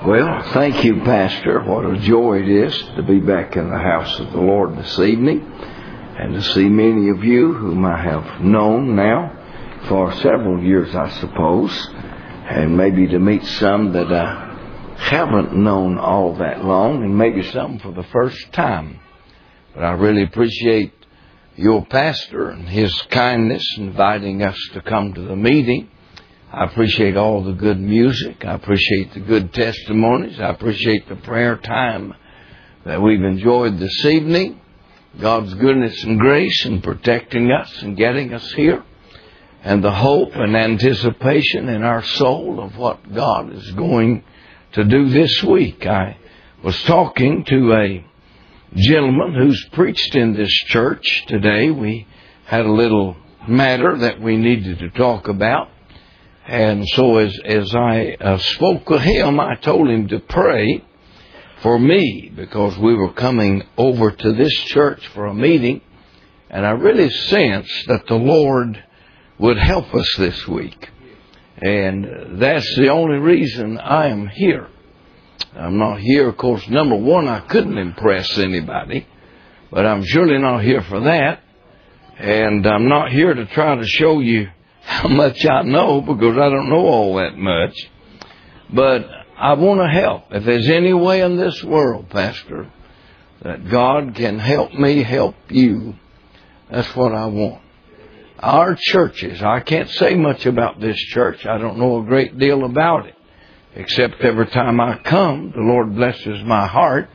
Well, thank you, Pastor. What a joy it is to be back in the house of the Lord this evening and to see many of you whom I have known now for several years, I suppose, and maybe to meet some that I haven't known all that long and maybe some for the first time. But I really appreciate your pastor and his kindness inviting us to come to the meeting. I appreciate all the good music. I appreciate the good testimonies. I appreciate the prayer time that we've enjoyed this evening. God's goodness and grace in protecting us and getting us here. And the hope and anticipation in our soul of what God is going to do this week. I was talking to a gentleman who's preached in this church today. We had a little matter that we needed to talk about. And so as I spoke with him, I told him to pray for me because we were coming over to this church for a meeting. And I really sensed that the Lord would help us this week. And that's the only reason I am here. I'm not here, of course, number one, I couldn't impress anybody. But I'm surely not here for that. And I'm not here to try to show you how much I know, because I don't know all that much. But I want to help. If there's any way in this world, Pastor, that God can help me help you, that's what I want. Our churches, I can't say much about this church. I don't know a great deal about it. Except every time I come, the Lord blesses my heart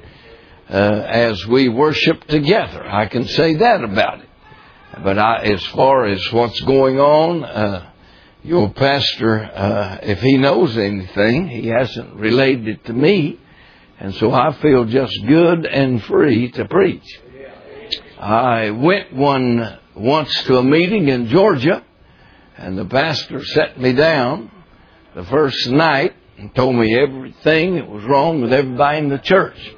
as we worship together. I can say that about it. But as far as what's going on, your pastor, if he knows anything, he hasn't relayed it to me. And so I feel just good and free to preach. I went once to a meeting in Georgia, and the pastor sat me down the first night and told me everything that was wrong with everybody in the church.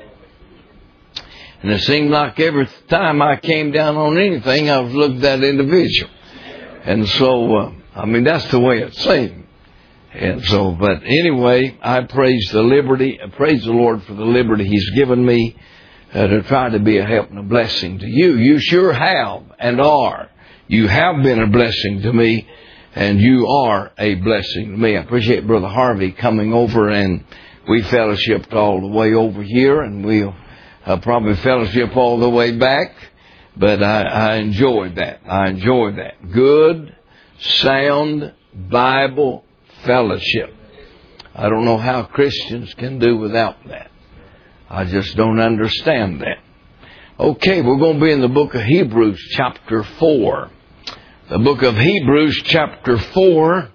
And it seemed like every time I came down on anything, I was looked at individual. And so, that's the way it seemed. And so, but anyway, I praise the Lord for the liberty He's given me to try to be a help and a blessing to you. You sure have and are. You have been a blessing to me, and you are a blessing to me. I appreciate Brother Harvey coming over, and we fellowshipped all the way over here, and we'll probably fellowship all the way back, but I enjoyed that. I enjoyed that. Good, sound Bible fellowship. I don't know how Christians can do without that. I just don't understand that. Okay, we're going to be in the book of Hebrews chapter 4. The book of Hebrews chapter 4,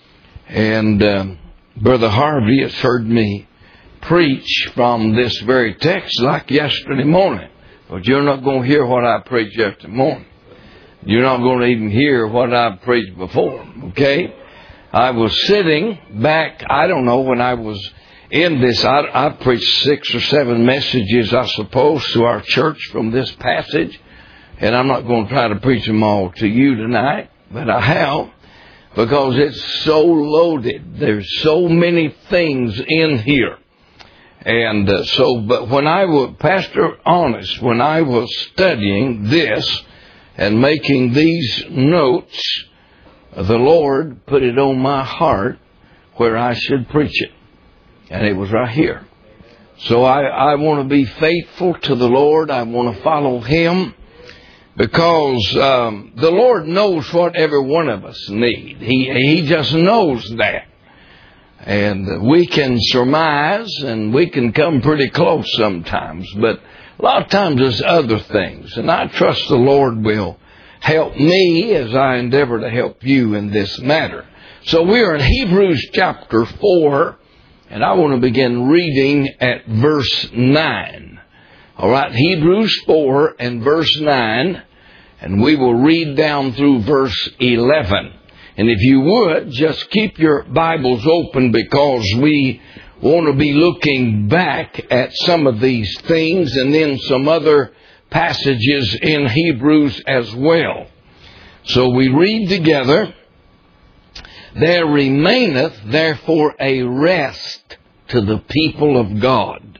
and Brother Harvey has heard me preach from this very text like yesterday morning. But you're not going to hear what I preached yesterday morning. You're not going to even hear what I preached before. Okay? I was sitting back, I don't know, when I was in this, I preached 6 or 7 messages, I suppose, to our church from this passage. And I'm not going to try to preach them all to you tonight, but I have, because it's so loaded. There's so many things in here. And but when I was, Pastor Honest, when I was studying this and making these notes, the Lord put it on my heart where I should preach it. And it was right here. So I want to be faithful to the Lord. I want to follow Him because the Lord knows what every one of us need. He just knows that. And we can surmise and we can come pretty close sometimes. But a lot of times there's other things. And I trust the Lord will help me as I endeavor to help you in this matter. So we are in Hebrews chapter 4. And I want to begin reading at verse 9. All right, Hebrews 4 and verse 9. And we will read down through verse 11. And if you would, just keep your Bibles open because we want to be looking back at some of these things and then some other passages in Hebrews as well. So we read together, "There remaineth therefore a rest to the people of God.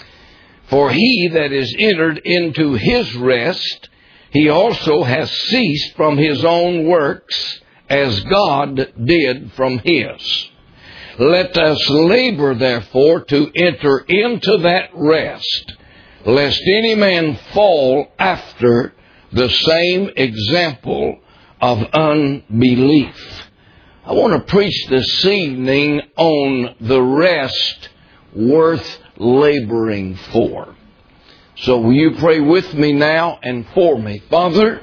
For he that is entered into his rest, he also has ceased from his own works, as God did from his. Let us labor, therefore, to enter into that rest, lest any man fall after the same example of unbelief. I want to preach this evening on the rest worth laboring for. So will you pray with me now and for me? Father,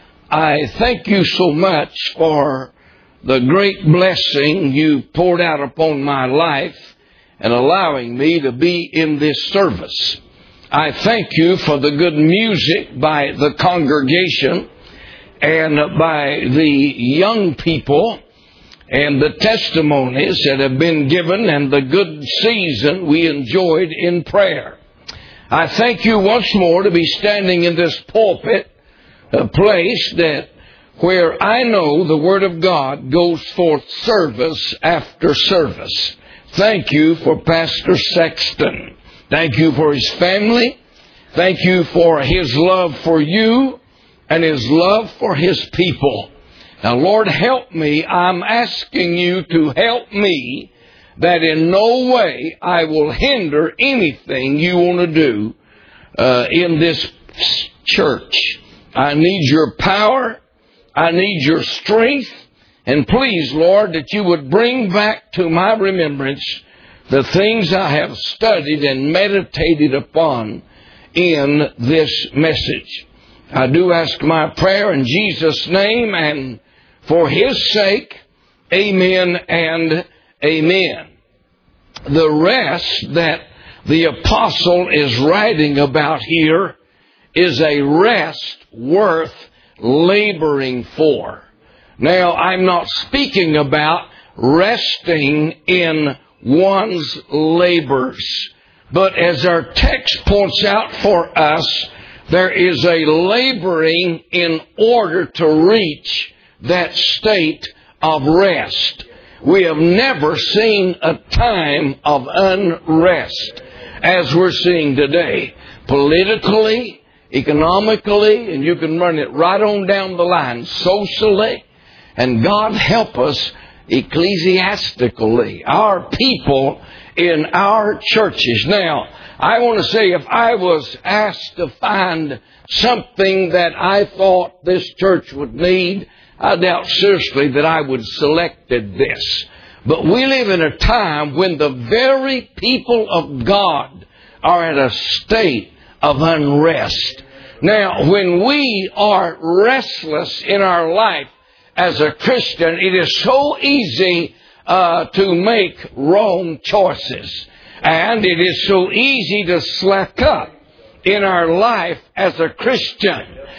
I thank you so much for the great blessing you poured out upon my life and allowing me to be in this service. I thank you for the good music by the congregation and by the young people and the testimonies that have been given and the good season we enjoyed in prayer. I thank you once more to be standing in this pulpit, a place that where I know the Word of God goes forth service after service. Thank you for Pastor Sexton. Thank you for his family. Thank you for his love for you and his love for his people. Now, Lord, help me. I'm asking you to help me that in no way I will hinder anything you want to do in this church. I need your power. I need your strength. And please, Lord, that you would bring back to my remembrance the things I have studied and meditated upon in this message. I do ask my prayer in Jesus' name and for His sake. Amen and amen. The rest that the apostle is writing about here is a rest worth laboring for. Now, I'm not speaking about resting in one's labors, but as our text points out for us, there is a laboring in order to reach that state of rest. We have never seen a time of unrest as we're seeing today, politically, economically, and you can run it right on down the line, socially, and God help us ecclesiastically, our people in our churches. Now, I want to say, if I was asked to find something that I thought this church would need, I doubt seriously that I would have selected this. But we live in a time when the very people of God are at a state of unrest. Now, when we are restless in our life as a Christian, it is so easy to make wrong choices. And it is so easy to slack up in our life as a Christian.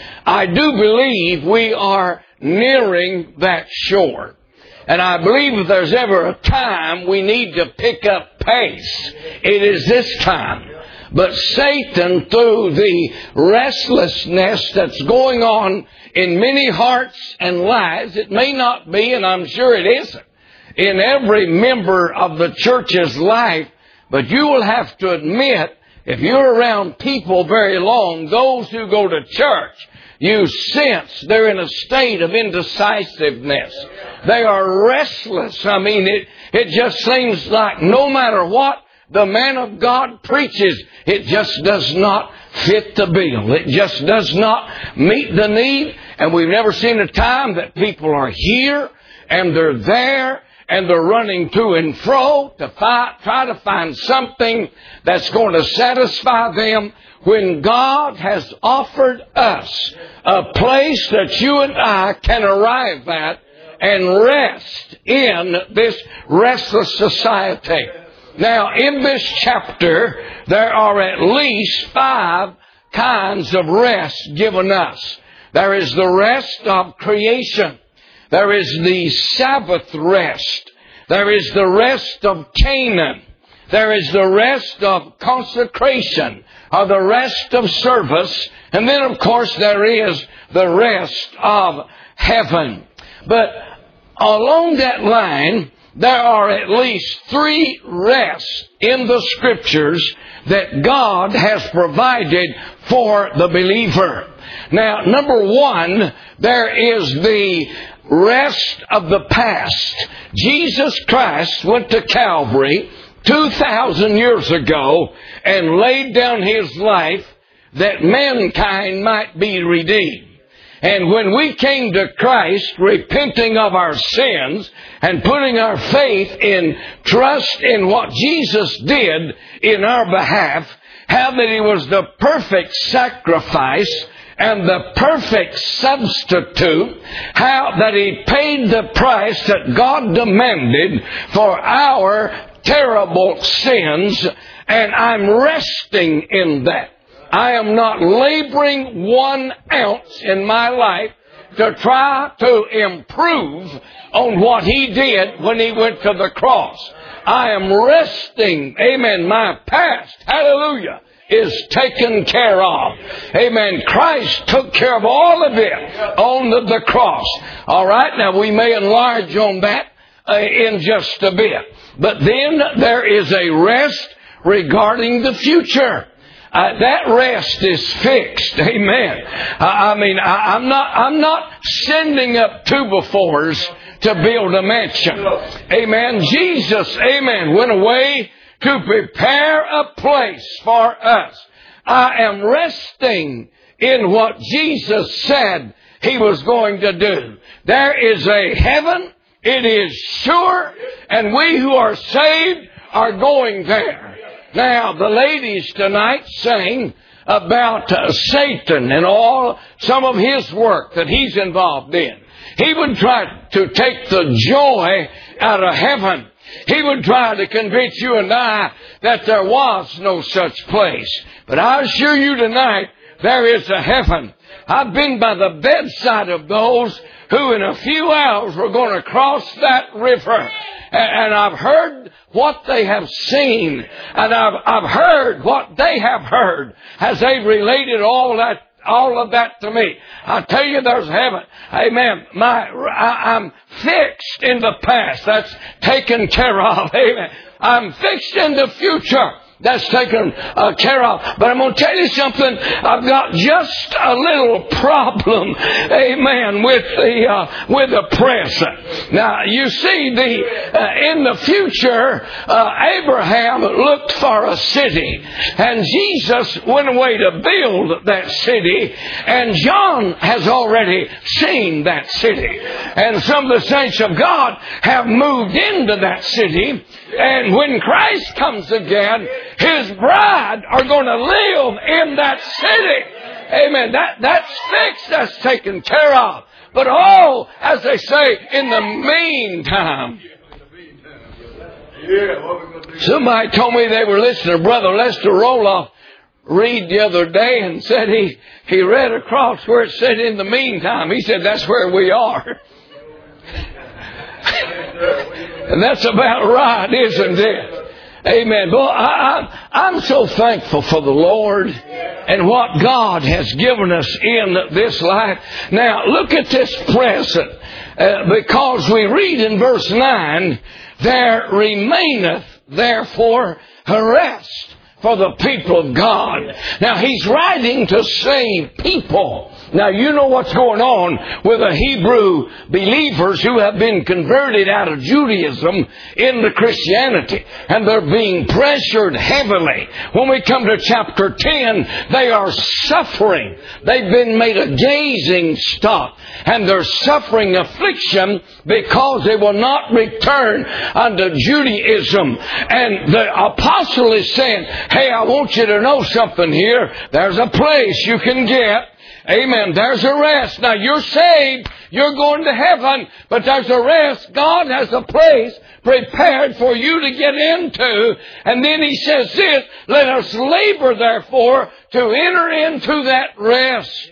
I do believe we are nearing that shore. And I believe if there's ever a time we need to pick up pace, it is this time. But Satan, through the restlessness that's going on in many hearts and lives, it may not be, and I'm sure it isn't, in every member of the church's life, but you will have to admit, if you're around people very long, those who go to church, you sense they're in a state of indecisiveness. They are restless. I mean, it just seems like no matter what the man of God preaches, it just does not fit the bill. It just does not meet the need. And we've never seen a time that people are here and they're there and they're running to and fro to try to find something that's going to satisfy them, when God has offered us a place that you and I can arrive at and rest in this restless society. Now, in this chapter, there are at least 5 kinds of rest given us. There is the rest of creation. There is the Sabbath rest. There is the rest of Canaan. There is the rest of consecration, or the rest of service. And then, of course, there is the rest of heaven. But along that line, there are at least 3 rests in the Scriptures that God has provided for the believer. Now, number 1, there is the rest of the past. Jesus Christ went to Calvary 2,000 years ago and laid down His life that mankind might be redeemed. And when we came to Christ, repenting of our sins and putting our faith in trust in what Jesus did in our behalf, how that He was the perfect sacrifice and the perfect substitute, how that He paid the price that God demanded for our terrible sins, and I'm resting in that. I am not laboring 1 ounce in my life to try to improve on what He did when He went to the cross. I am resting, amen, my past, hallelujah, is taken care of. Amen. Christ took care of all of it on the cross. All right, now we may enlarge on that in just a bit. But then there is a rest regarding the future. That rest is fixed. Amen. I'm not sending up 2x4s to build a mansion. Amen. Jesus, amen, went away to prepare a place for us. I am resting in what Jesus said He was going to do. There is a heaven. It is sure. And we who are saved are going there. Now, the ladies tonight sang about Satan and some of his work that he's involved in. He would try to take the joy out of heaven. He would try to convince you and I that there was no such place. But I assure you tonight, there is a heaven. I've been by the bedside of those who in a few hours were going to cross that river. And I've heard what they have seen. And I've heard what they have heard as they've related all of that to me. I tell you, there's heaven. Amen. I'm fixed in the past. That's taken care of. Amen. I'm fixed in the future. That's taken care of. But I'm going to tell you something. I've got just a little problem, amen, with the present. Now, you see, in the future, Abraham looked for a city, and Jesus went away to build that city, and John has already seen that city. And some of the saints of God have moved into that city, and when Christ comes again, His bride are going to live in that city. Amen. That's fixed. That's taken care of. But as they say, in the meantime. Somebody told me they were listening to Brother Lester Roloff read the other day and said he read across where it said in the meantime. He said that's where we are. And that's about right, isn't it? Amen. Well, I'm so thankful for the Lord and what God has given us in this life. Now, look at this present. Because we read in verse 9, there remaineth therefore a rest for the people of God. Now, he's writing to save people. Now, you know what's going on with the Hebrew believers who have been converted out of Judaism into Christianity. And they're being pressured heavily. When we come to chapter 10, they are suffering. They've been made a gazing stock. And they're suffering affliction because they will not return unto Judaism. And the apostle is saying, hey, I want you to know something here. There's a place you can get. Amen. There's a rest. Now, you're saved. You're going to heaven. But there's a rest. God has a place prepared for you to get into. And then He says this, let us labor, therefore, to enter into that rest.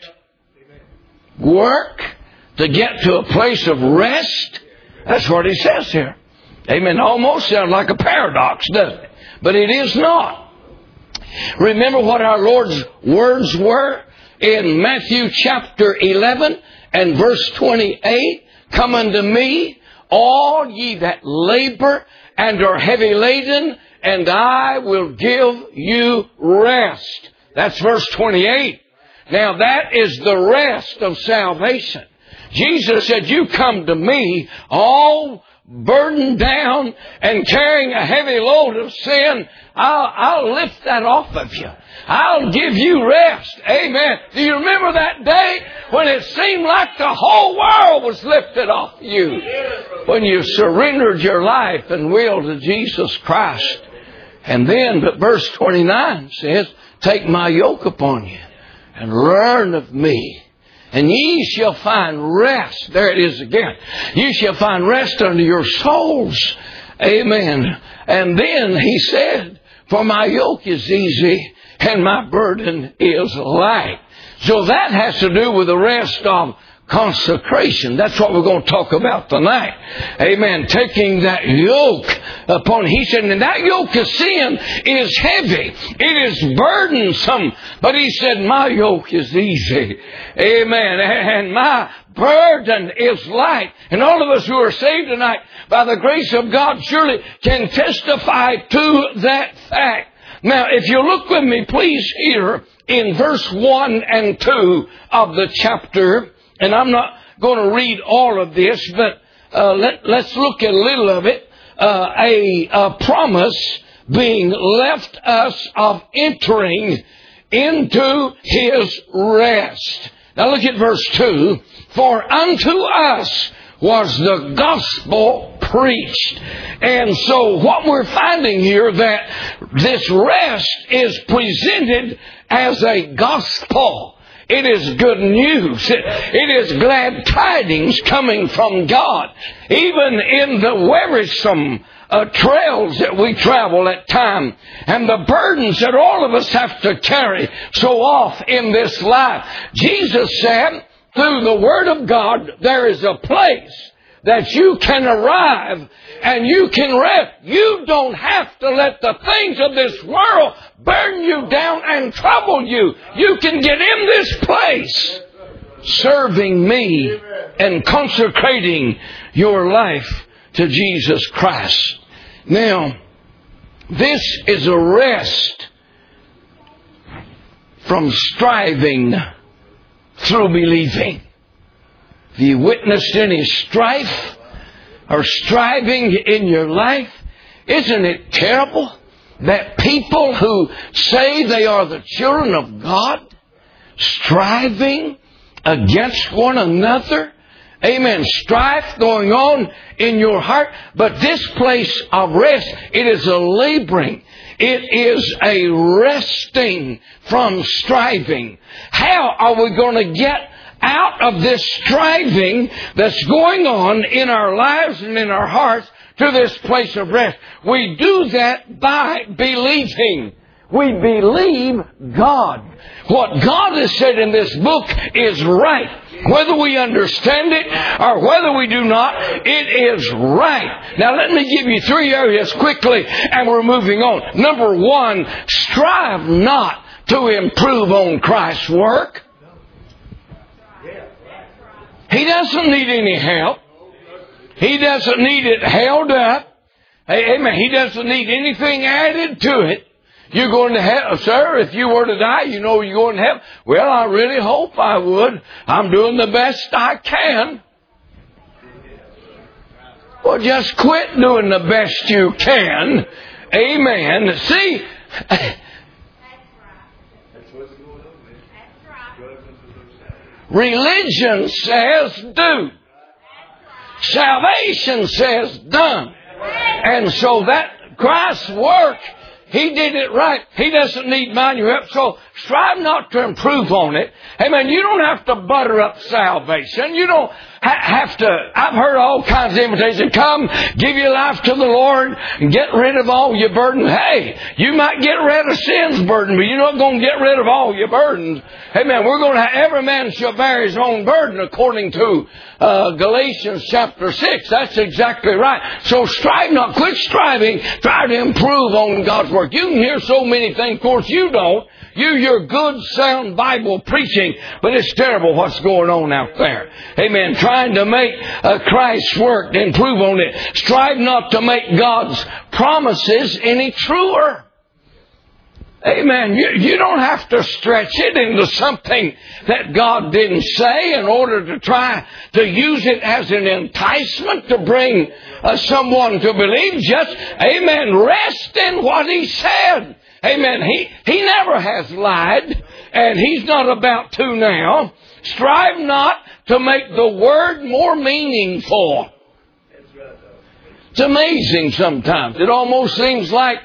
Work to get to a place of rest. That's what He says here. Amen. Almost sounds like a paradox, doesn't it? But it is not. Remember what our Lord's words were? In Matthew chapter 11 and verse 28, come unto me, all ye that labor and are heavy laden, and I will give you rest. That's verse 28. Now that is the rest of salvation. Jesus said, you come to me all burdened down and carrying a heavy load of sin. I'll lift that off of you. I'll give you rest. Amen. Do you remember that day when it seemed like the whole world was lifted off you? When you surrendered your life and will to Jesus Christ. And then, but verse 29 says, take my yoke upon you and learn of me, and ye shall find rest. There it is again. You shall find rest unto your souls. Amen. And then he said, for my yoke is easy and my burden is light. So that has to do with the rest of consecration. That's what we're going to talk about tonight. Amen. Taking that yoke upon. He said, and that yoke of sin is heavy. It is burdensome. But he said, my yoke is easy. Amen. And my burden is light. And all of us who are saved tonight, by the grace of God, surely can testify to that fact. Now, if you look with me, please, here in verse 1 and 2 of the chapter, and I'm not going to read all of this, but let's look at a little of it. A promise being left us of entering into His rest. Now look at verse 2. For unto us was the gospel preached. And so what we're finding here, that this rest is presented as a gospel. It is good news. It is glad tidings coming from God. Even in the wearisome trails that we travel at times, and the burdens that all of us have to carry so off in this life. Jesus said, through the Word of God, there is a place that you can arrive and you can rest. You don't have to let the things of this world burn you down and trouble you. You can get in this place serving me and consecrating your life to Jesus Christ. Now, this is a rest from striving through believing. Have you witnessed any strife or striving in your life? Isn't it terrible that people who say they are the children of God, striving against one another? Amen. Strife going on in your heart. But this place of rest, it is a laboring. It is a resting from striving. How are we going to get out of this striving that's going on in our lives and in our hearts to this place of rest? We do that by believing. We believe God. What God has said in this book is right. Whether we understand it or whether we do not, it is right. Now let me give you 3 areas quickly and we're moving on. Number 1, strive not to improve on Christ's work. He doesn't need any help. He doesn't need it held up. Amen. He doesn't need anything added to it. You're going to heaven, sir, if you were to die, you know you're going to heaven. Well, I really hope I would. I'm doing the best I can. Well, just quit doing the best you can. Amen. See, religion says do. Salvation says done. And so that Christ's work, He did it right. He doesn't need manual help. So strive not to improve on it. Amen. You don't have to butter up salvation. You don't have to. I've heard all kinds of invitations. Come, give your life to the Lord and get rid of all your burdens. Hey, you might get rid of sin's burden, but you're not going to get rid of all your burdens. Amen. We're going to have, every man shall bear his own burden according to Galatians chapter 6. That's exactly right. So strive not. Quit striving. Try to improve on God's work. You can hear so many things. Of course, you don't. your good, sound Bible preaching, but it's terrible what's going on out there. Amen. Trying to make Christ's work, improve on it. Strive not to make God's promises any truer. Amen. You don't have to stretch it into something that God didn't say in order to try to use it as an enticement to bring someone to believe. Just, amen, rest in what He said. Amen. He never has lied, and He's not about to now. Strive not to make the Word more meaningful. It's amazing sometimes. It almost seems like...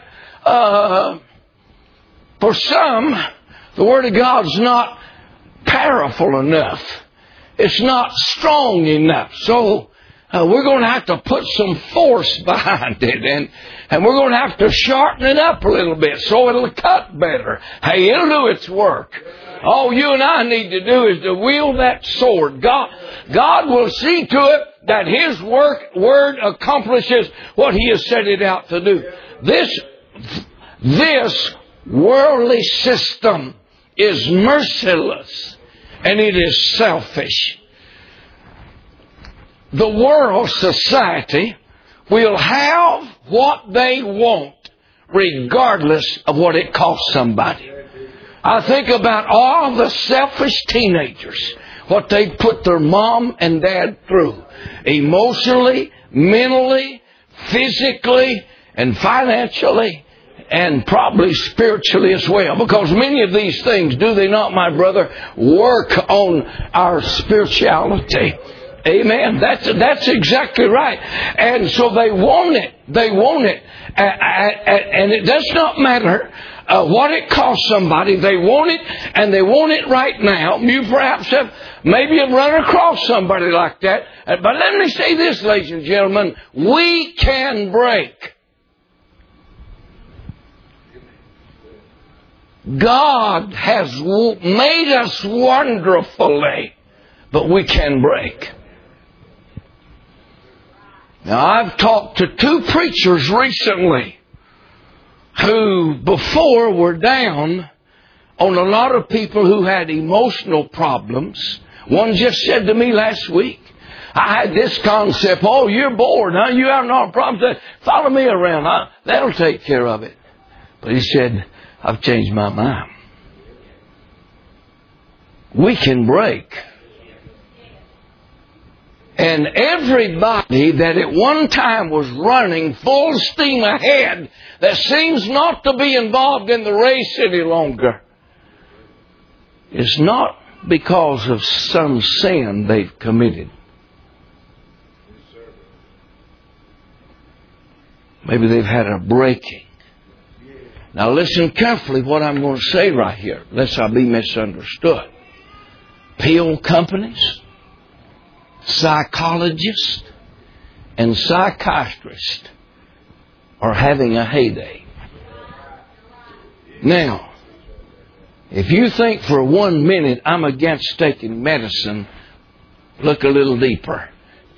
for some, the Word of God's not powerful enough. It's not strong enough. So we're going to have to put some force behind it. And we're going to have to sharpen it up a little bit so it'll cut better. Hey, it'll do its work. All you and I need to do is to wield that sword. God will see to it that His Word accomplishes what He has set it out to do. This worldly system is merciless and it is selfish. The world society will have what they want regardless of what it costs somebody. I think about all the selfish teenagers, what they put their mom and dad through, emotionally, mentally, physically, and financially, and probably spiritually as well. Because many of these things, do they not, my brother, work on our spirituality? Amen. That's exactly right. And so they want it. They want it. And it does not matter what it costs somebody. They want it, and they want it right now. You perhaps have run across somebody like that. But let me say this, ladies and gentlemen. We can break. God has made us wonderfully, but we can break. Now, I've talked to 2 preachers recently who before were down on a lot of people who had emotional problems. One just said to me last week, I had this concept, oh, you're bored, huh? You have no problems. Follow me around, huh? That'll take care of it. But he said, I've changed my mind. We can break. And everybody that at one time was running full steam ahead, that seems not to be involved in the race any longer, is not because of some sin they've committed. Maybe they've had a breaking. Now listen carefully what I'm going to say right here, lest I be misunderstood. Pill companies, psychologists, and psychiatrists are having a heyday. Now, if you think for 1 minute I'm against taking medicine, look a little deeper.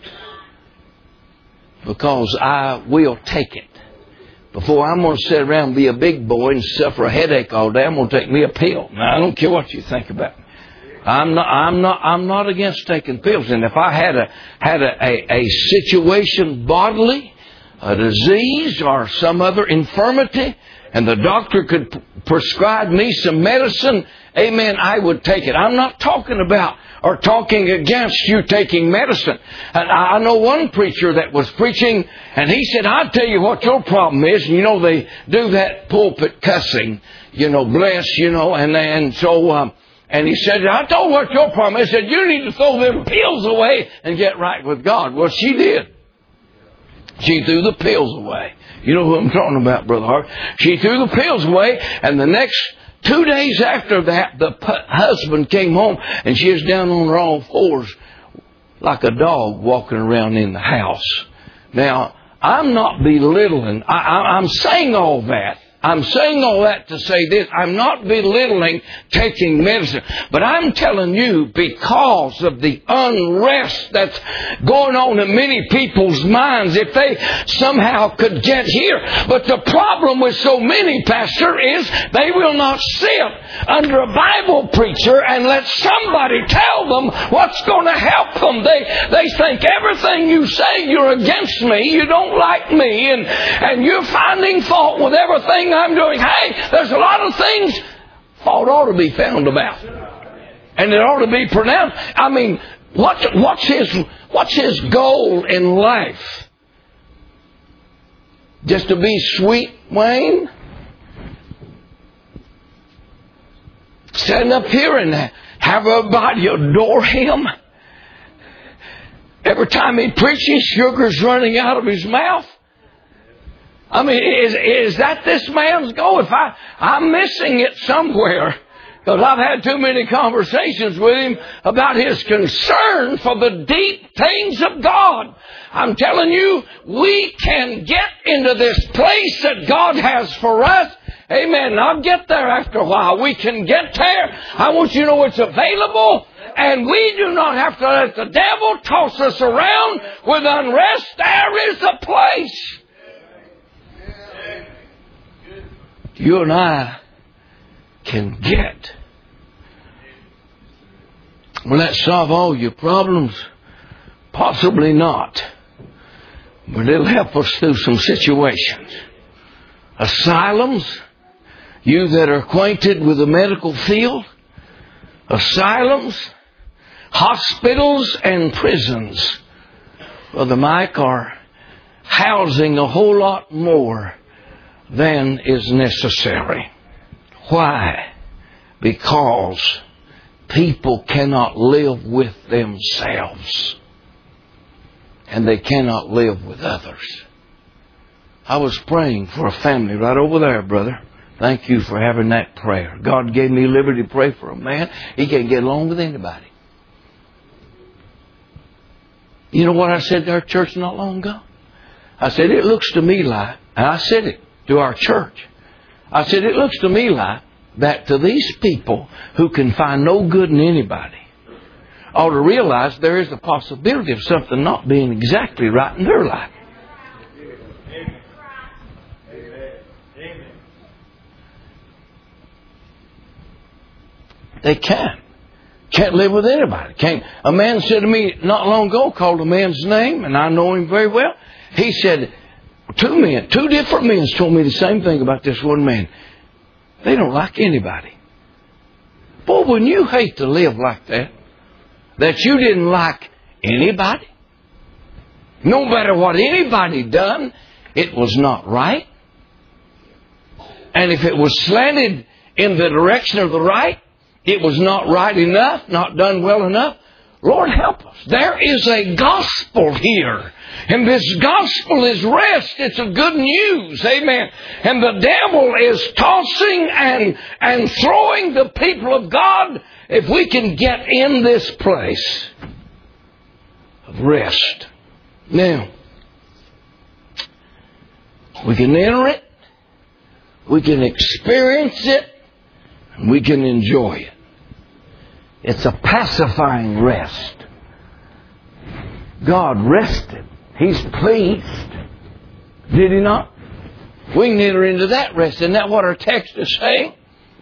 Because I will take it. Before I'm going to sit around and be a big boy and suffer a headache all day, I'm going to take me a pill. Now, I don't care what you think about it. I'm not against taking pills. And if I had a situation bodily, a disease or some other infirmity, and the doctor could prescribe me some medicine, amen, I would take it. I'm not talking about or talking against you taking medicine. And I know one preacher that was preaching, and he said, I'll tell you what your problem is. And, they do that pulpit cussing, bless, and so... And he said, I told you what your problem is. He said, you need to throw them pills away and get right with God. Well, she did. She threw the pills away. You know who I'm talking about, Brother Hart. She threw the pills away, and the next 2 days after that, the husband came home, and she was down on her all fours like a dog walking around in the house. Now, I'm not belittling. I'm saying all that I'm saying all that to say this. I'm not belittling taking medicine. But I'm telling you, because of the unrest that's going on in many people's minds, if they somehow could get here. But the problem with so many, Pastor, is they will not sit under a Bible preacher and let somebody tell them what's going to help them. They think everything you say, you're against me, you don't like me, and you're finding fault with everything I'm doing. Hey, there's a lot of things fault ought to be found about, and it ought to be pronounced. I mean, what's his goal in life? Just to be sweet, Wayne? Stand up here and have everybody adore him? Every time he preaches, sugar's running out of his mouth? I mean, is that this man's goal? If I'm missing it somewhere, because I've had too many conversations with him about his concern for the deep things of God. I'm telling you, we can get into this place that God has for us. Amen. I'll get there after a while. We can get there. I want you to know it's available. And we do not have to let the devil toss us around with unrest. There is a place. You and I can get. Will that solve all your problems? Possibly not. But it'll help us through some situations. Asylums, you that are acquainted with the medical field, asylums, hospitals, and prisons, Brother Mike, are housing a whole lot more than is necessary. Why? Because people cannot live with themselves, and they cannot live with others. I was praying for a family right over there, brother. Thank you for having that prayer. God gave me liberty to pray for a man. He can't get along with anybody. You know what I said to our church not long ago? I said, it looks to me like, and I said it to our church, I said, it looks to me like that to these people who can find no good in anybody ought to realize there is a possibility of something not being exactly right in their life. They can't live with anybody. A man said to me not long ago, called a man's name, and I know him very well. He said, two different men told me the same thing about this one man. They don't like anybody. Boy, wouldn't you hate to live like that? That you didn't like anybody? No matter what anybody done, it was not right. And if it was slanted in the direction of the right, it was not right enough, not done well enough. Lord help us. There is a gospel here. And this gospel is rest. It's a good news. Amen. And the devil is tossing and throwing the people of God. If we can get in this place of rest. Now, we can enter it. We can experience it. And we can enjoy it. It's a pacifying rest. God rested. He's pleased. Did He not? We can enter into that rest. Isn't that what our text is saying?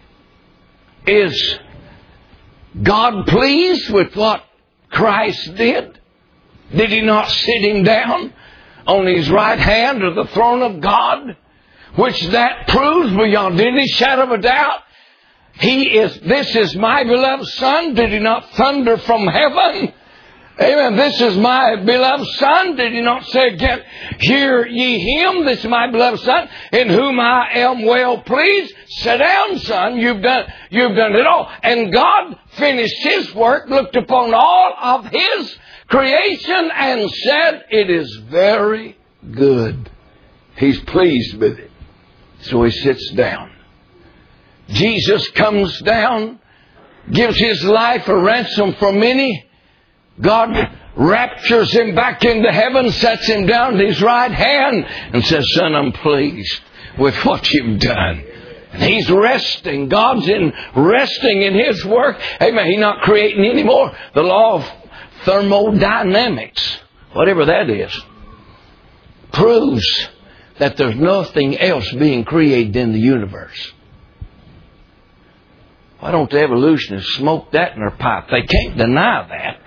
Is God pleased with what Christ did? Did He not sit Him down on His right hand of the throne of God? Which that proves beyond any shadow of a doubt. This is my beloved Son. Did He not thunder from heaven? Amen. This is my beloved Son. Did He not say again, hear ye Him? This is my beloved Son, in whom I am well pleased. Sit down, son. You've done it all. And God finished His work, looked upon all of His creation, and said, it is very good. He's pleased with it. So He sits down. Jesus comes down, gives His life a ransom for many. God raptures him back into heaven, sets him down at his right hand, and says, son, I'm pleased with what you've done. And he's resting. God's resting in his work. Amen. He's not creating anymore. The law of thermodynamics, whatever that is, proves that there's nothing else being created in the universe. Why don't the evolutionists smoke that in their pipe? They can't deny that.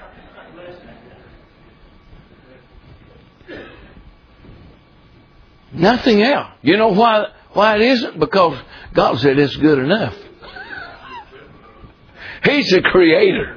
Nothing else. You know why it isn't? Because God said it's good enough. He's the creator.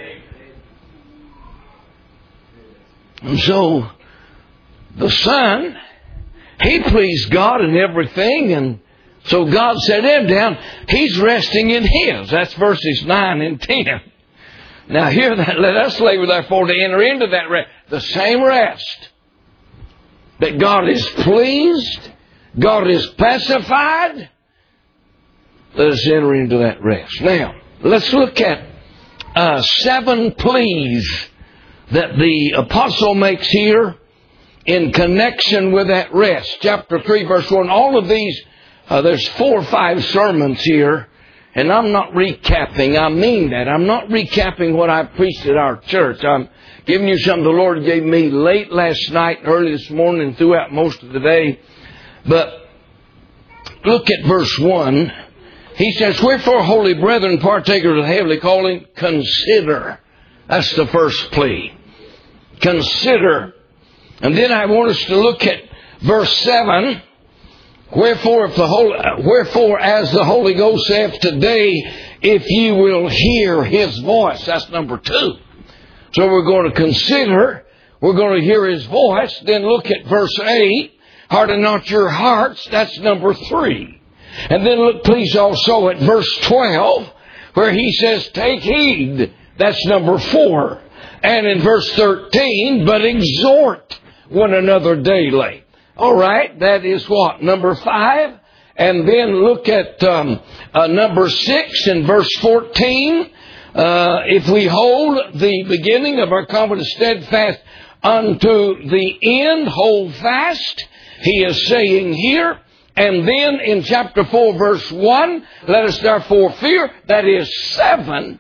And so, the Son, He pleased God in everything, and so God set Him down. He's resting in His. That's verses 9 and 10. Now here, let us labor therefore to enter into that rest. The same rest that God is pleased, God is pacified. Let us enter into that rest. Now, let's look at 7 pleas that the apostle makes here in connection with that rest. Chapter 3, verse 1. All of these, there's 4 or 5 sermons here, and I'm not recapping. I mean that. I'm not recapping what I preached at our church. I'm giving you something the Lord gave me late last night, early this morning, and throughout most of the day. But look at verse 1. He says, wherefore, holy brethren, partakers of the heavenly calling, consider. That's the first plea. Consider. And then I want us to look at verse 7. Wherefore, as the Holy Ghost saith today, if ye will hear His voice. That's number 2. So we're going to consider. We're going to hear His voice. Then look at verse 8. Harden not your hearts. That's number 3. And then look, please, also at verse 12, where He says, take heed. That's number 4. And in verse 13, but exhort one another daily. All right, that is what? Number 5. And then look at number 6 in verse 14. If we hold the beginning of our confidence steadfast unto the end, hold fast. He is saying here. And then in chapter 4, verse 1, let us therefore fear. That is 7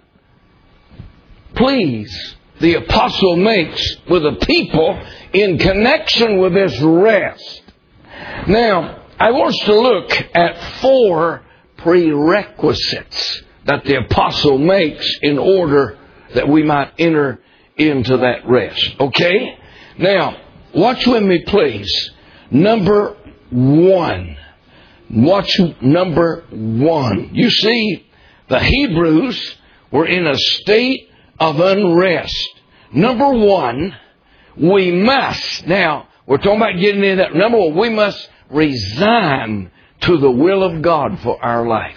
pleas the apostle makes with the people in connection with this rest. Now, I want us to look at 4 prerequisites that the apostle makes in order that we might enter into that rest. Okay? Now, watch with me, please. Number 1. Watch number 1. You see, the Hebrews were in a state of unrest. Number 1, we must, now, we're talking about getting into that. Number 1, we must resign to the will of God for our life.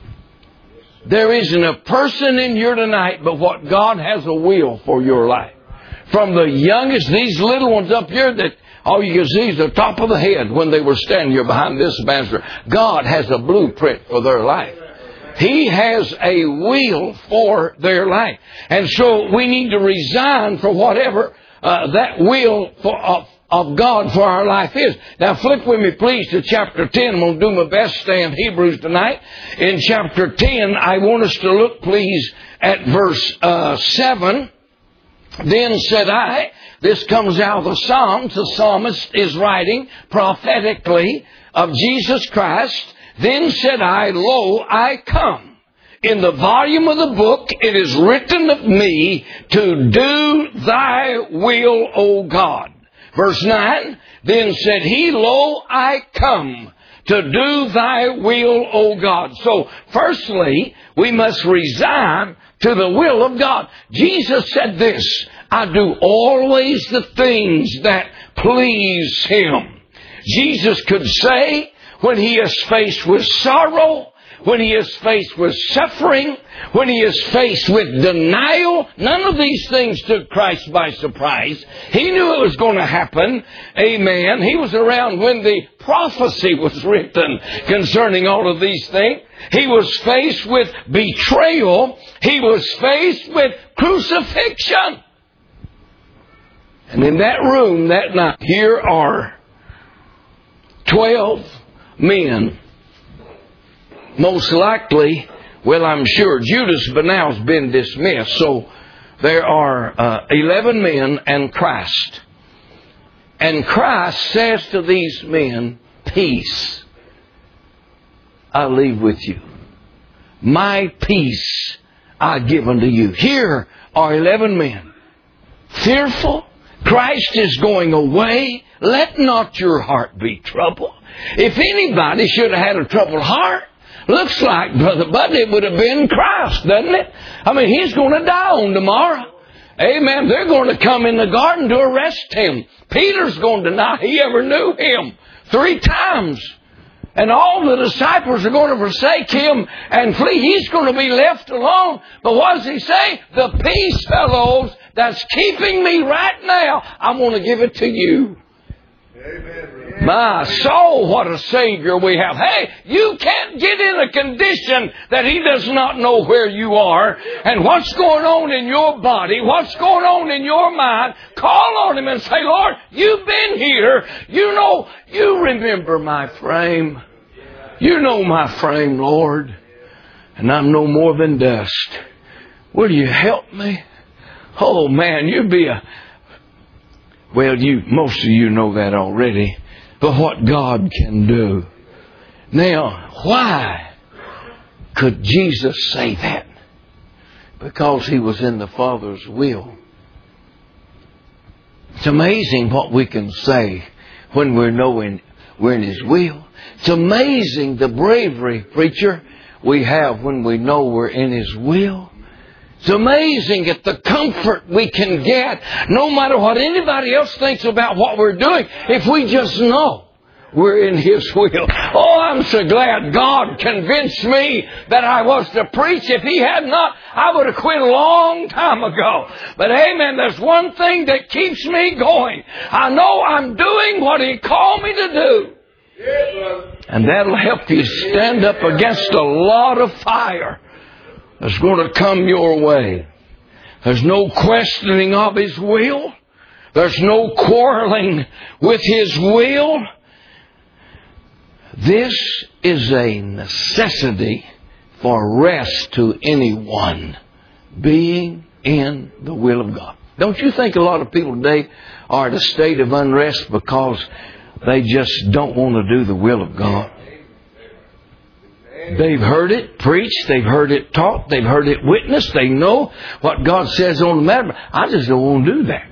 There isn't a person in here tonight but what God has a will for your life. From the youngest, these little ones up here that all you can see is the top of the head when they were standing here behind this banister. God has a blueprint for their life. He has a will for their life. And so we need to resign for whatever that will of God for our life is. Now flip with me please to chapter 10. I'm going to do my best to stay in Hebrews tonight. In chapter 10, I want us to look please at verse 7. Then said I, this comes out of the Psalms. The psalmist is writing prophetically of Jesus Christ. Then said I, lo, I come. In the volume of the book it is written of me to do thy will, O God. Verse 9, then said he, lo, I come to do thy will, O God. So, firstly, we must resign to the will of God. Jesus said this, I do always the things that please Him. Jesus could say, when He is faced with sorrow, when He is faced with suffering, when He is faced with denial, none of these things took Christ by surprise. He knew it was going to happen. Amen. He was around when the prophecy was written concerning all of these things. He was faced with betrayal. He was faced with crucifixion. And in that room that night, here are 12 men. Most likely, well, I'm sure Judas by now has been dismissed. So there are 11 men and Christ. And Christ says to these men, peace I leave with you. My peace I give unto you. Here are 11 men. Fearful. Christ is going away. Let not your heart be troubled. If anybody should have had a troubled heart, looks like, Brother Bud, it would have been Christ, doesn't it? I mean, He's going to die on tomorrow. Amen. They're going to come in the garden to arrest Him. Peter's going to deny He ever knew Him 3 times. And all the disciples are going to forsake Him and flee. He's going to be left alone. But what does He say? The peace, fellows, that's keeping me right now, I'm going to give it to you. Amen. My soul, what a Savior we have. Hey, you can't get in a condition that He does not know where you are and what's going on in your body, what's going on in your mind. Call on Him and say, Lord, you've been here. You know, you remember my frame. You know my frame, Lord. And I'm no more than dust. Will you help me? Oh, man, you'd be well, most of you know that already. But what God can do. Now, why could Jesus say that? Because He was in the Father's will. It's amazing what we can say when we're knowing we're in His will. It's amazing the bravery, preacher, we have when we know we're in His will. It's amazing at the comfort we can get, no matter what anybody else thinks about what we're doing, if we just know we're in His will. Oh, I'm so glad God convinced me that I was to preach. If He had not, I would have quit a long time ago. But amen, there's one thing that keeps me going. I know I'm doing what He called me to do. And that'll help you stand up against a lot of fire that's going to come your way. There's no questioning of His will. There's no quarreling with His will. This is a necessity for rest to anyone, being in the will of God. Don't you think a lot of people today are in a state of unrest because they just don't want to do the will of God? They've heard it preached, they've heard it taught, they've heard it witnessed, they know what God says on the matter. I just don't want to do that.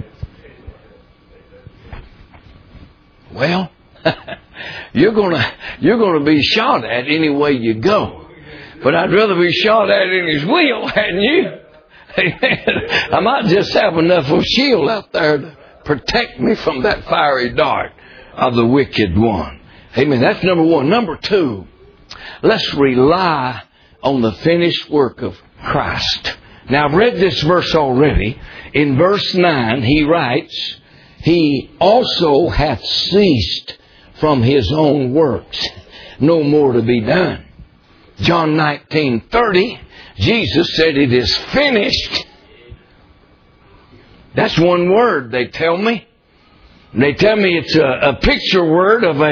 Well, you're gonna be shot at any way you go. But I'd rather be shot at in His will, hadn't you? I might just have enough of a shield out there to protect me from that fiery dart of the wicked one. Amen. That's number one. Number two, let's rely on the finished work of Christ. Now, I've read this verse already. In verse 9, he writes, He also hath ceased from His own works, no more to be done. John 19:30, Jesus said, it is finished. That's one word, they tell me. They tell me it's a picture word of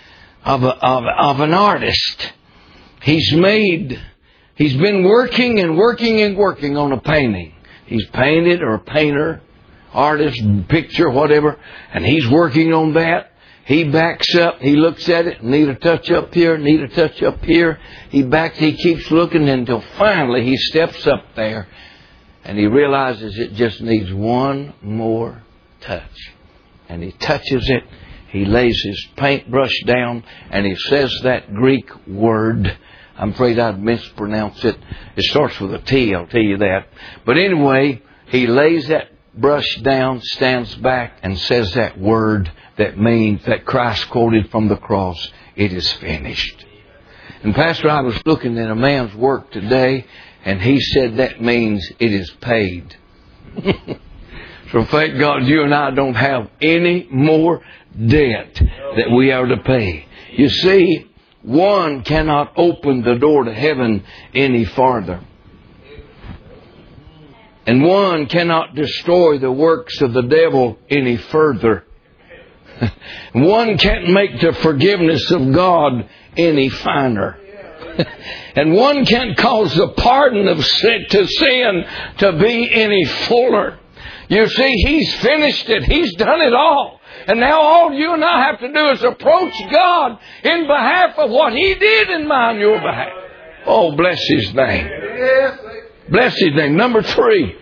an artist. He's been working and working and working on a painting. He's painted, or a painter, artist, picture, whatever, and he's working on that. He backs up, he looks at it, need a touch up here, need a touch up here. He keeps looking until finally he steps up there and he realizes it just needs one more touch. And he touches it, he lays his paintbrush down, and he says that Greek word. I'm afraid I'd mispronounce it. It starts with a T, I'll tell you that. But anyway, he lays that brush down, stands back, and says that word that means, that Christ quoted from the cross, it is finished. And Pastor, I was looking at a man's work today, and he said that means it is paid. So thank God you and I don't have any more debt that we are to pay. You see, one cannot open the door to heaven any farther. And one cannot destroy the works of the devil any further. One can't make the forgiveness of God any finer. And one can't cause the pardon of sin to be any fuller. You see, He's finished it. He's done it all. And now all you and I have to do is approach God in behalf of what He did in my and your behalf. Oh, bless His name. Bless His name. Number three,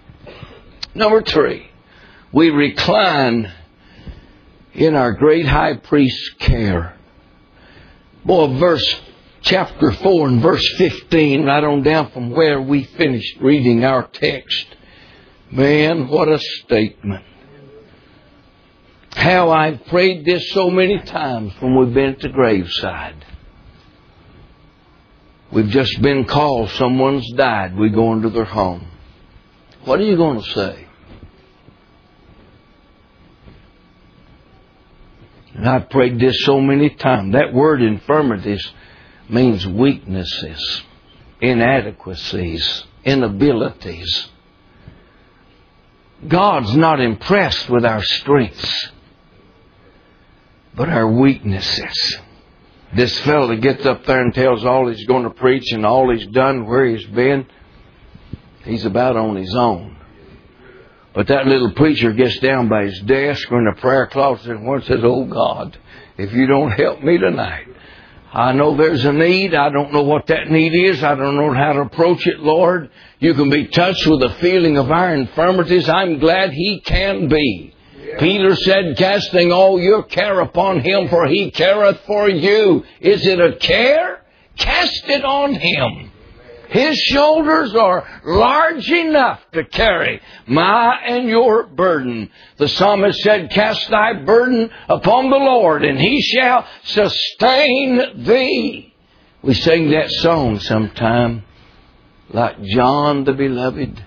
we recline in our great high priest's care. Boy, chapter 4 and verse 15, right on down from where we finished reading our text. Man, what a statement. How I've prayed this so many times when we've been at the graveside. We've just been called, someone's died, we go into their home. What are you going to say? And I've prayed this so many times. That word infirmities means weaknesses, inadequacies, inabilities. God's not impressed with our strengths, but our weaknesses. This fellow that gets up there and tells all he's going to preach and all he's done, where he's been, he's about on his own. But that little preacher gets down by his desk or in the prayer closet and once says, "Oh God, if you don't help me tonight, I know there's a need. I don't know what that need is. I don't know how to approach it, Lord. You can be touched with the feeling of our infirmities. I'm glad He can be." Yeah. Peter said, "Casting all your care upon Him, for He careth for you." Is it a care? Cast it on Him. His shoulders are large enough to carry my and your burden. The psalmist said, "Cast thy burden upon the Lord, and He shall sustain thee." We sing that song sometime, like John the Beloved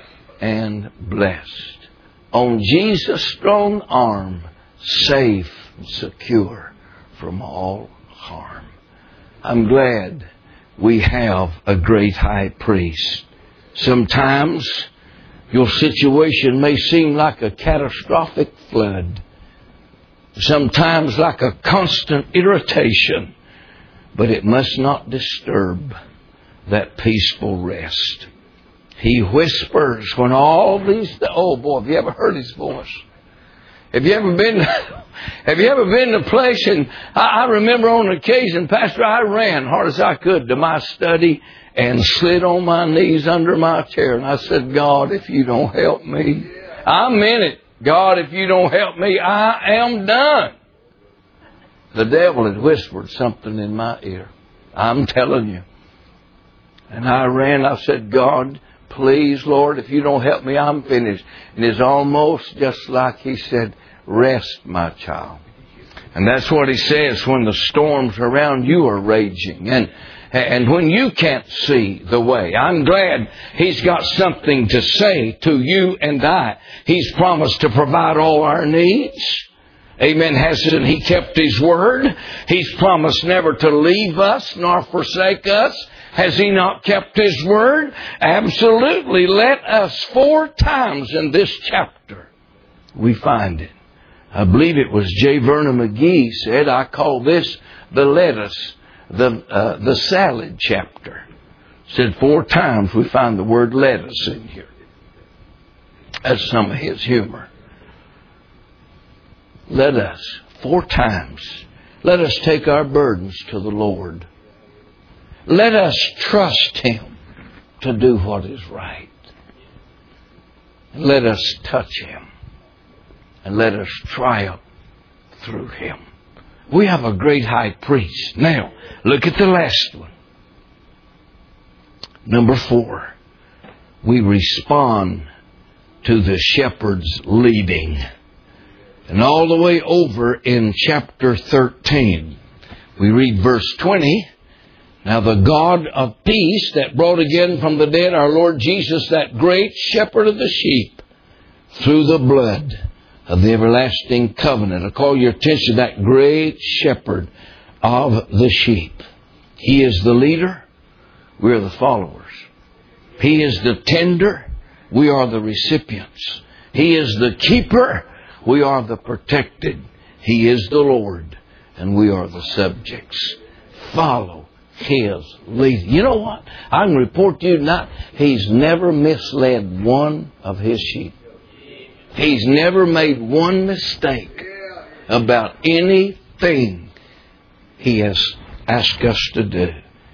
and Blessed. On Jesus' strong arm, safe and secure from all harm. I'm glad we have a great high priest. Sometimes your situation may seem like a catastrophic flood. Sometimes like a constant irritation. But it must not disturb that peaceful rest. He whispers when all these... Oh boy, have you ever heard His voice? Have you ever been to a place, and I remember on an occasion, Pastor, I ran hard as I could to my study and slid on my knees under my chair. And I said, "God, if you don't help me," I meant it. "God, if you don't help me, I am done." The devil had whispered something in my ear. I'm telling you. And I ran. I said, "God, please, Lord, if you don't help me, I'm finished." And it's almost just like He said, "Rest, my child." And that's what He says when the storms around you are raging and when you can't see the way. I'm glad He's got something to say to you and I. He's promised to provide all our needs. Amen. Hasn't He kept His word? He's promised never to leave us nor forsake us. Has He not kept His word? Absolutely. Let us 4 times in this chapter we find it. I believe it was J. Vernon McGee said, I call this the lettuce, the salad chapter. Said 4 times we find the word lettuce in here. That's some of his humor. Let us, 4 times, let us take our burdens to the Lord. Let us trust Him to do what is right. And let us touch Him. And let us triumph through Him. We have a great high priest. Now, look at the last one. Number 4. We respond to the shepherd's leading. And all the way over in chapter 13, we read verse 20. Now the God of peace that brought again from the dead our Lord Jesus, that great shepherd of the sheep, through the blood of the everlasting covenant. I call your attention to that great shepherd of the sheep. He is the leader. We're the followers. He is the tender. We are the recipients. He is the keeper. We are the protected. He is the Lord. And we are the subjects. Follow His leading. You know what? I can report to you tonight, He's never misled one of His sheep. He's never made one mistake about anything He has asked us to do.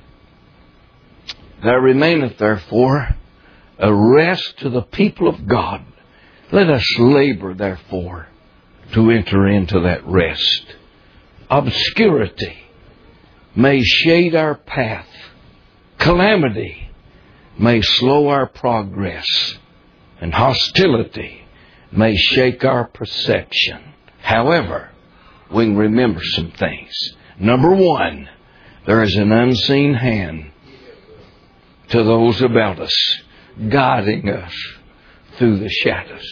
There remaineth therefore a rest to the people of God. Let us labor therefore to enter into that rest. Obscurity may shade our path. Calamity may slow our progress. And hostility may shake our perception. However, we can remember some things. Number one, there is an unseen hand to those about us, guiding us through the shadows.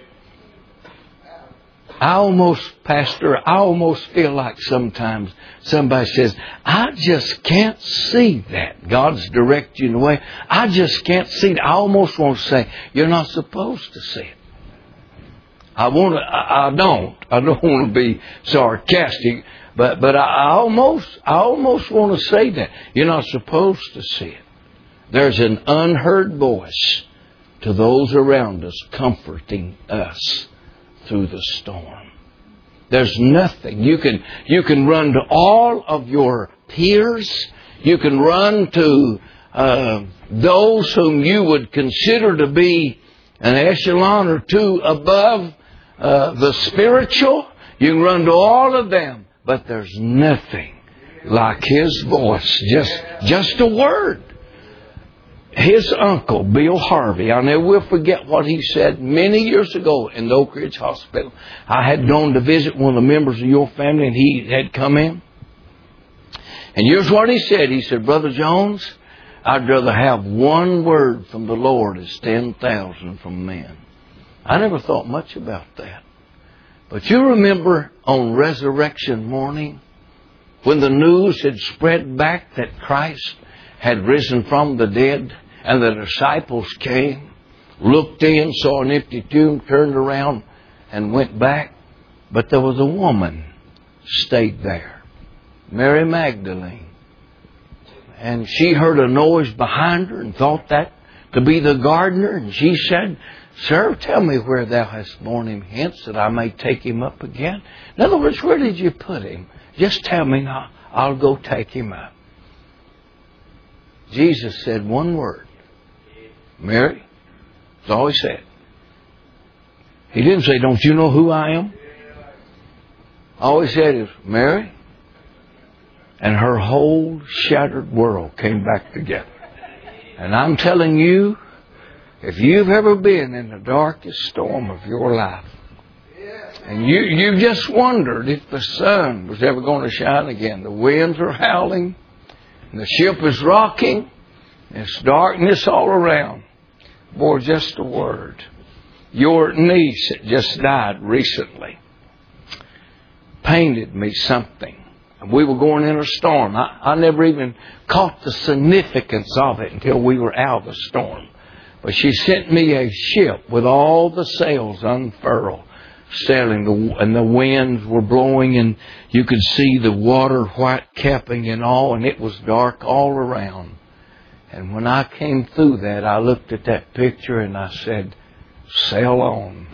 Pastor, I almost feel like sometimes somebody says, I just can't see that. God's directing you in a way. I just can't see it. I almost want to say, you're not supposed to see it. I don't want to be sarcastic, but I almost want to say that. You're not supposed to see it. There's an unheard voice to those around us comforting us through the storm. There's nothing. You can run to all of your peers. You can run to those whom you would consider to be an echelon or two above the spiritual. You can run to all of them. But there's nothing like His voice. Just a word. His uncle, Bill Harvey, I'll never forget what he said many years ago in the Oak Ridge Hospital. I had gone to visit one of the members of your family, and he had come in. And here's what he said. He said, Brother Jones, I'd rather have one word from the Lord as 10,000 from men. I never thought much about that. But you remember on resurrection morning, when the news had spread back that Christ had risen from the dead, and the disciples came, looked in, saw an empty tomb, turned around, and went back. But there was a woman stayed there, Mary Magdalene. And she heard a noise behind her and thought that to be the gardener. And she said, Sir, tell me where thou hast borne him hence, that I may take him up again. In other words, where did you put him? Just tell me now, I'll go take him up. Jesus said one word. Mary. That's all He said. He didn't say, don't you know who I am? All He said is, Mary. And her whole shattered world came back together. And I'm telling you, if you've ever been in the darkest storm of your life, and you just wondered if the sun was ever going to shine again, the winds are howling, and the ship is rocking, it's darkness all around. Boy, just a word. Your niece that just died recently painted me something. We were going in a storm. I never even caught the significance of it until we were out of the storm. But she sent me a ship with all the sails unfurled, sailing, and the winds were blowing, and you could see the water white capping and all, and it was dark all around. And when I came through that, I looked at that picture and I said, sail on.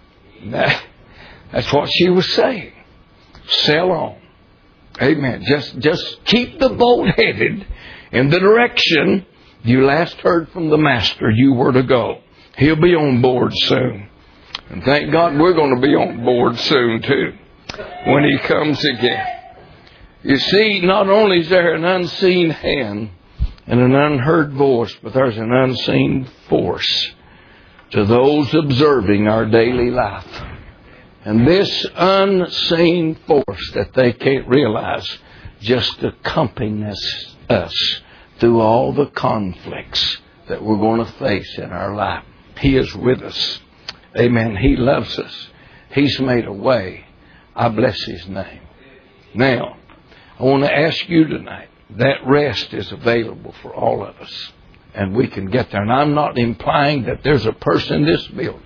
That's what she was saying. Sail on. Amen. Just keep the boat headed in the direction you last heard from the Master you were to go. He'll be on board soon. And thank God we're going to be on board soon too, when He comes again. You see, not only is there an unseen hand and an unheard voice, but there's an unseen force to those observing our daily life. And this unseen force that they can't realize just accompanies us through all the conflicts that we're going to face in our life. He is with us. Amen. He loves us. He's made a way. I bless His name. Now, I want to ask you tonight, that rest is available for all of us. and we can get there. And I'm not implying that there's a person in this building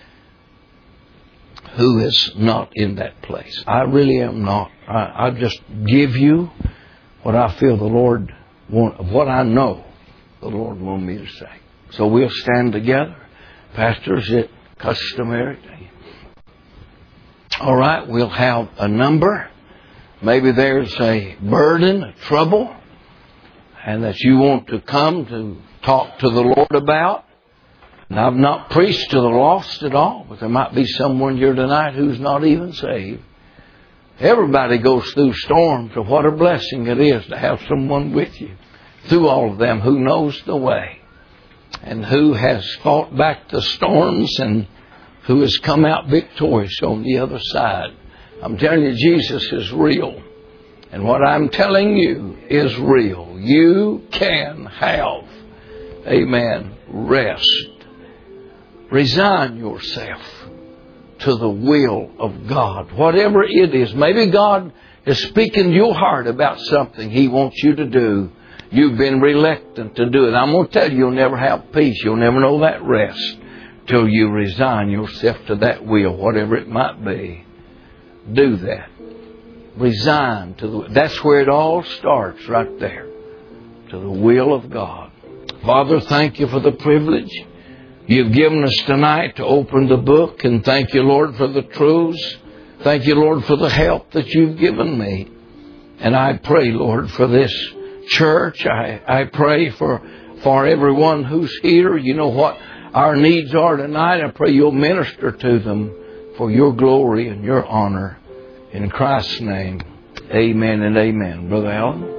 who is not in that place. I really am not. I just give you what I feel the Lord what I know the Lord wanted me to say. So we'll stand together. Pastor, is it customary? All right, we'll have a number. Maybe there's a burden, a trouble, and that you want to come to talk to the Lord about. And I've not preached to the lost at all, but there might be someone here tonight who's not even saved. Everybody goes through storms, so what a blessing it is to have someone with you through all of them who knows the way and who has fought back the storms and who has come out victorious on the other side. I'm telling you, Jesus is real. And what I'm telling you is real. You can have, amen, rest. Resign yourself to the will of God. Whatever it is, maybe God is speaking to your heart about something He wants you to do. You've been reluctant to do it. I'm going to tell you, you'll never have peace. You'll never know that rest till you resign yourself to that will, whatever it might be. Do that. Resign to the... That's where it all starts, right there. To the will of God. Father, thank you for the privilege you've given us tonight to open the book. And thank you, Lord, for the truths. Thank you, Lord, for the help that you've given me. And I pray, Lord, for this church. I pray for everyone who's here. You know what our needs are tonight. I pray you'll minister to them for your glory and your honor. In Christ's name, amen and amen. Brother Allen.